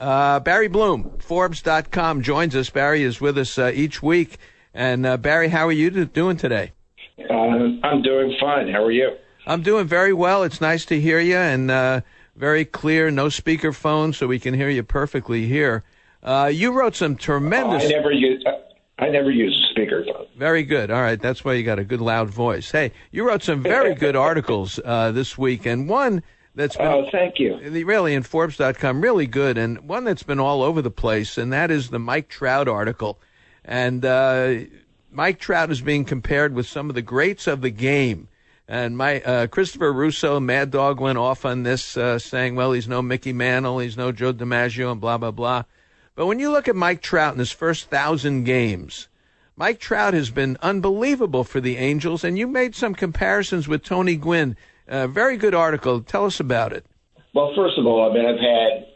Barry Bloom, Forbes.com, joins us. Barry is with us each week. And Barry, how are you doing today? I'm doing fine. How are you? I'm doing very well. It's nice to hear you, and very clear, no speakerphone, so we can hear you perfectly here. You wrote some tremendous... I never use a speakerphone. Very good. All right, that's why you got a good loud voice. Hey, you wrote some very good articles this week, and one that's been... Oh, thank you. Really, in Forbes.com, really good, and one that's been all over the place, and that is the Mike Trout article. And Mike Trout is being compared with some of the greats of the game. And Christopher Russo, Mad Dog, went off on this, saying, well, he's no Mickey Mantle, he's no Joe DiMaggio, and blah, blah, blah. But when you look at Mike Trout in his first 1,000 games, Mike Trout has been unbelievable for the Angels, and you made some comparisons with Tony Gwynn. Very good article. Tell us about it. Well, first of all, I mean, I've had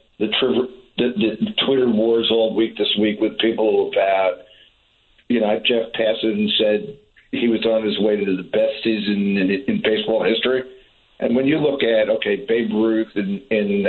the Twitter wars all week this week with people about, Jeff Passan said he was on his way to the best season in baseball history. And when you look at, Babe Ruth in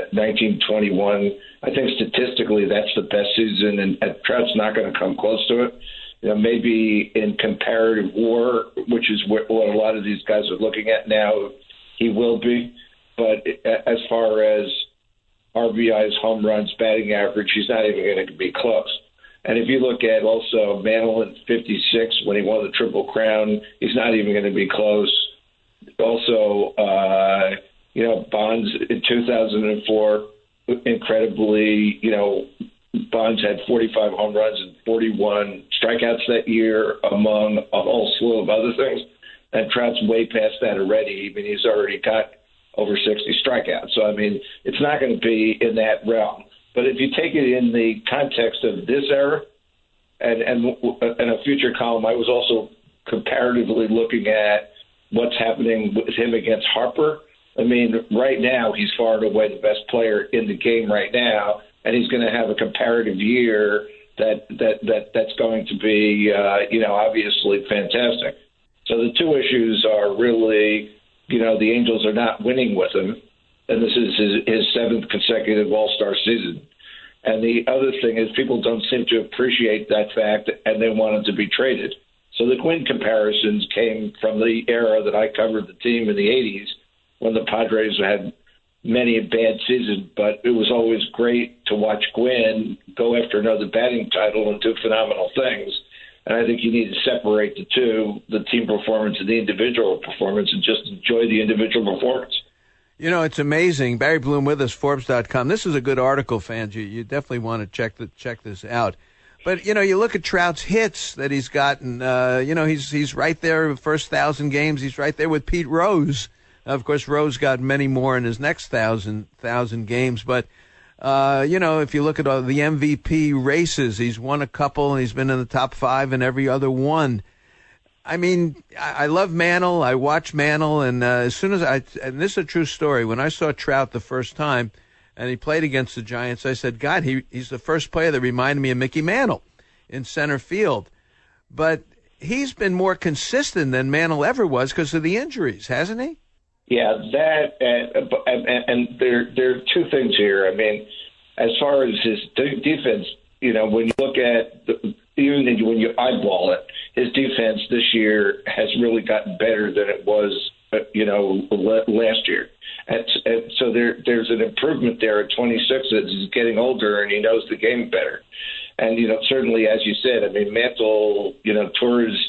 1921, I think statistically that's the best season, and Trout's not going to come close to it. Maybe in comparative WAR, which is what a lot of these guys are looking at now, he will be. But as far as RBIs, home runs, batting average, he's not even going to be close. And if you look at also Mantle in 56 when he won the Triple Crown, he's not even going to be close. Also, Bonds in 2004, incredibly, Bonds had 45 home runs and 41 strikeouts that year, among a whole slew of other things. And Trout's way past that already. I mean, he's already got over 60 strikeouts. So, I mean, it's not going to be in that realm. But if you take it in the context of this era and a future column, I was also comparatively looking at what's happening with him against Harper. I mean, right now, he's far and away the best player in the game right now, and he's going to have a comparative year that's going to be, obviously fantastic. So the two issues are really, the Angels are not winning with him, and this is his seventh consecutive All-Star season. And the other thing is people don't seem to appreciate that fact, and they want him to be traded. So the Gwynn comparisons came from the era that I covered the team in the 80s when the Padres had many a bad season, but it was always great to watch Gwynn go after another batting title and do phenomenal things. And I think you need to separate the two, the team performance and the individual performance, and just enjoy the individual performance. It's amazing. Barry Bloom with us, Forbes.com. This is a good article, fans. You definitely want to check this out. But, you look at Trout's hits that he's gotten. He's right there, first 1,000 games. He's right there with Pete Rose. Of course, Rose got many more in his next 1,000 games. But, if you look at all the MVP races, he's won a couple, and he's been in the top 5 in every other one. I mean, I love Mantle. I watch Mantle, and as soon as and this is a true story, when I saw Trout the first time, and he played against the Giants, I said, God, he's the first player that reminded me of Mickey Mantle in center field. But he's been more consistent than Mantle ever was because of the injuries, hasn't he? Yeah, that and there are two things here. I mean, as far as his defense, when you look at even when you eyeball it, his defense this year has really gotten better than it was, last year. And so there's an improvement there at 26 as he's getting older and he knows the game better. And, certainly, as you said, I mean, Mantle, tore his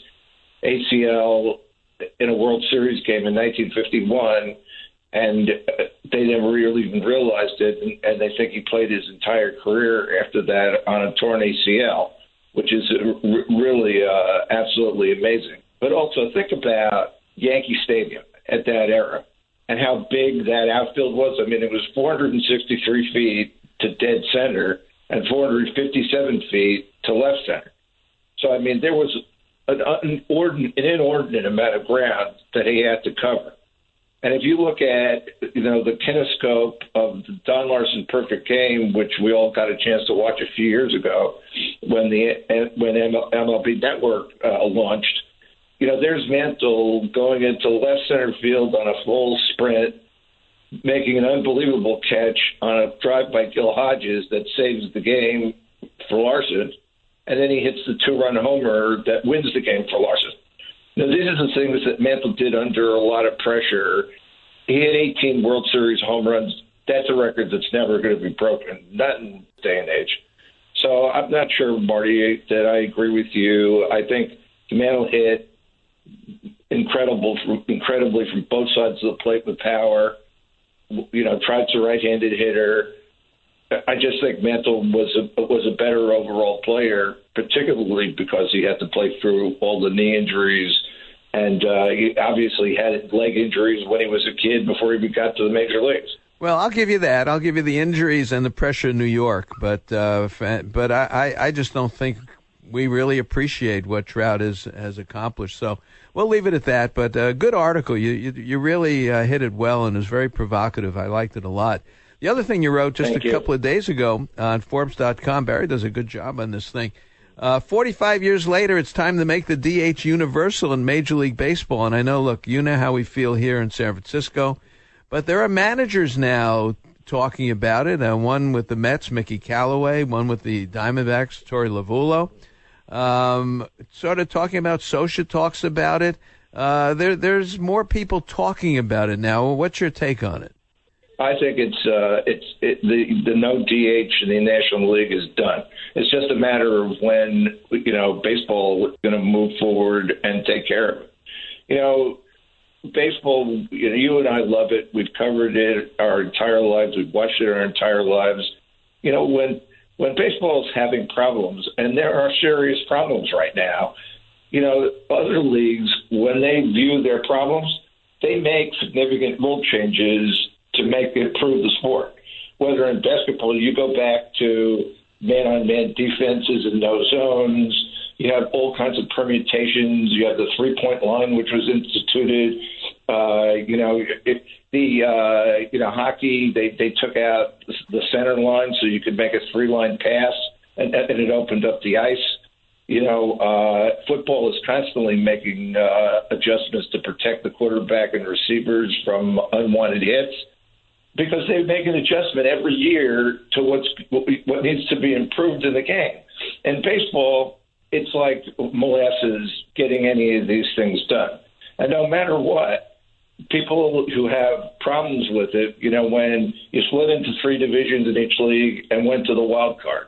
ACL in a World Series game in 1951, and they never really even realized it. And they think he played his entire career after that on a torn ACL, which is really absolutely amazing. But also think about Yankee Stadium at that era and how big that outfield was. I mean, it was 463 feet to dead center and 457 feet to left center. So, I mean, there was an inordinate amount of ground that he had to cover. And if you look at, the kinescope of the Don Larson Perfect Game, which we all got a chance to watch a few years ago when MLB Network launched, there's Mantle going into left center field on a full sprint making an unbelievable catch on a drive by Gil Hodges that saves the game for Larson, and then he hits the 2-run homer that wins the game for Larson. Now, these are the things that Mantle did under a lot of pressure. He had 18 World Series home runs. That's a record that's never going to be broken, not in this day and age. So I'm not sure, Marty, that I agree with you. I think Mantle hit incredibly from both sides of the plate with power. Trout's a right-handed hitter. I just think Mantle was a better overall player, particularly because he had to play through all the knee injuries, and he obviously had leg injuries when he was a kid before he got to the major leagues. Well, I'll give you that. I'll give you the injuries and the pressure in New York, but I just don't think we really appreciate what Trout has accomplished. So we'll leave it at that. But good article. You really hit it well, and it was very provocative. I liked it a lot. The other thing you wrote just a couple of days ago on Forbes.com, Barry does a good job on this thing. 45 years later, it's time to make the DH universal in Major League Baseball. And I know, look, you know how we feel here in San Francisco. But there are managers now talking about it. One with the Mets, Mickey Callaway. One with the Diamondbacks, Torey Lovullo. Sort of talking about, Socia talks about it. There's more people talking about it now. What's your take on it? I think the no DH in the National League is done. It's just a matter of when baseball is going to move forward and take care of it. Baseball, you and I love it. We've covered it our entire lives. We've watched it our entire lives. When baseball is having problems, and there are serious problems right now, other leagues, when they view their problems, they make significant rule changes to improve the sport. Whether in basketball, you go back to man-on-man defenses and no zones. You have all kinds of permutations. You have the three-point line, which was instituted. Hockey, they took out the center line so you could make a three-line pass, and it opened up the ice. Football is constantly making adjustments to protect the quarterback and receivers from unwanted hits, because they make an adjustment every year to what needs to be improved in the game. In baseball, it's like molasses getting any of these things done. And no matter what, people who have problems with it, when you split into 3 divisions in each league and went to the wild card,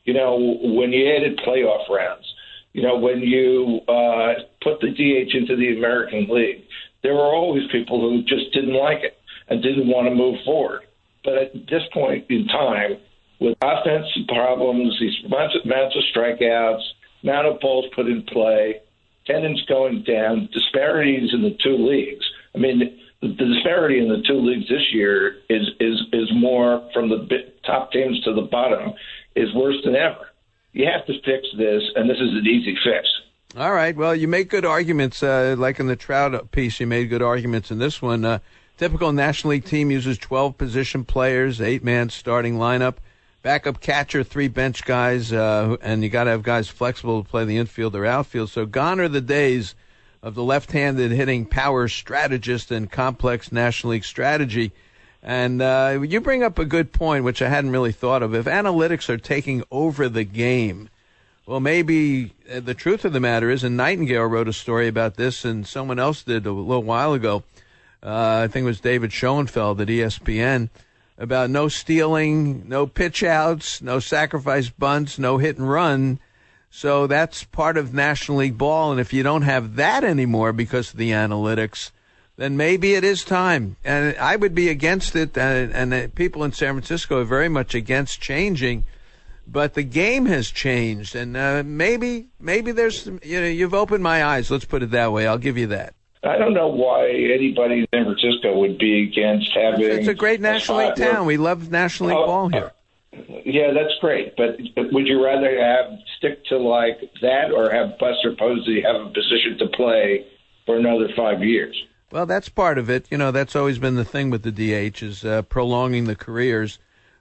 when you added playoff rounds, when you put the DH into the American League, there were always people who just didn't like it and didn't want to move forward. But at this point in time, with offensive problems, these amounts of strikeouts, amount of balls put in play, attendance going down, disparities in the 2 leagues. I mean, the disparity in the 2 leagues this year is more from the top teams to the bottom, is worse than ever. You have to fix this, and this is an easy fix. All right. Well, you make good arguments. Like in the Trout piece, you made good arguments in this one. Typical National League team uses 12 position players, 8-man starting lineup, backup catcher, 3 bench guys, and you got to have guys flexible to play the infield or outfield. So gone are the days of the left-handed hitting power strategist and complex National League strategy. And you bring up a good point, which I hadn't really thought of. If analytics are taking over the game, well, maybe the truth of the matter is, and Nightingale wrote a story about this, and someone else did a little while ago, I think it was David Schoenfeld at ESPN, about no stealing, no pitch outs, no sacrifice bunts, no hit and run. So that's part of National League ball. And if you don't have that anymore because of the analytics, then maybe it is time. And I would be against it. And people in San Francisco are very much against changing. But the game has changed. And maybe there's, you've opened my eyes. Let's put it that way. I'll give you that. I don't know why anybody in San Francisco would be against having. It's a great National League town. We love National League ball here. Yeah, that's great. But would you rather stick to like that, or have Buster Posey have a position to play for another 5 years? Well, that's part of it. That's always been the thing with the DH, is prolonging the careers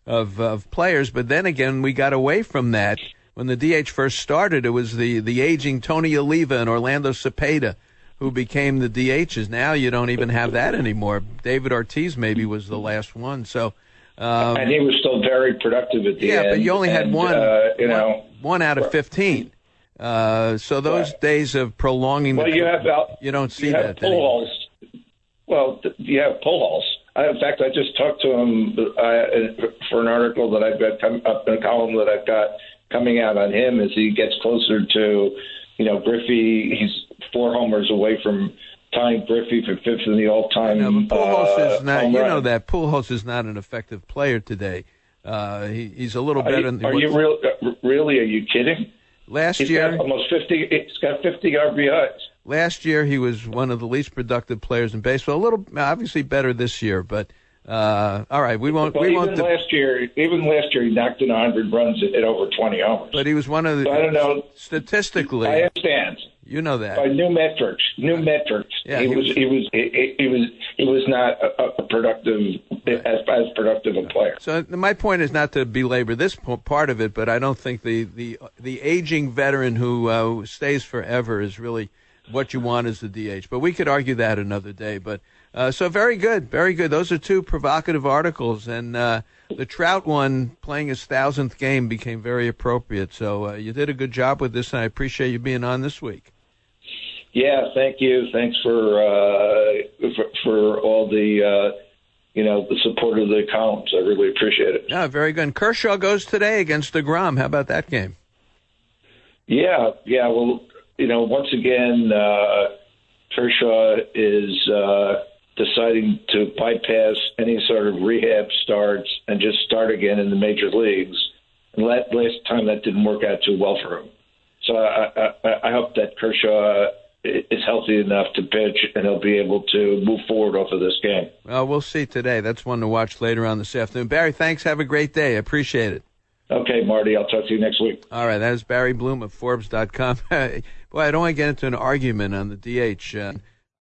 of players. But then again, we got away from that. When the DH first started, it was the aging Tony Oliva and Orlando Cepeda, who became the DHs. Now you don't even have that anymore. David Ortiz maybe was the last one. So, and he was still very productive at the end. Yeah, but you only had one out of 15. So those right. days of prolonging you don't see that. Pujols. Well, you have Pujols. In fact, I just talked to him for an article that I've got a column that I've got coming out on him as he gets closer to, Griffey. He's 4 homers away from tying Griffey for 5th in the all-time. But Pujols is not. Home You run. know that Pujols is not an effective player today. He's a little better. Are you really? Are you kidding? He's got almost 50. He's got 50 RBIs. Last year, he was one of the least productive players in baseball. A little, obviously, better this year, but all right, we won't. Last year, he knocked in 100 runs at over 20 homers. But he was one of the. So I don't know. Statistically, I understand. You know that by new metrics. Yeah, he was not a productive as productive a player. So my point is not to belabor this part of it, but I don't think the aging veteran who stays forever is really what you want as the DH. But we could argue that another day. But so very good, very good. Those are 2 provocative articles, and the Trout one, playing his 1,000th game, became very appropriate. So you did a good job with this, and I appreciate you being on this week. Yeah, thank you. Thanks for all the the support of the columns. I really appreciate it. Yeah, very good. And Kershaw goes today against DeGrom. How about that game? Yeah. Well, once again, Kershaw is deciding to bypass any sort of rehab starts and just start again in the major leagues. And last time that didn't work out too well for him. So I hope that Kershaw is healthy enough to pitch and he'll be able to move forward off of this game. Well, we'll see today. That's one to watch later on this afternoon. Barry, thanks. Have a great day. I appreciate it. Okay, Marty. I'll talk to you next week. All right. That is Barry Bloom of Forbes.com. Boy, I don't want to get into an argument on the DH.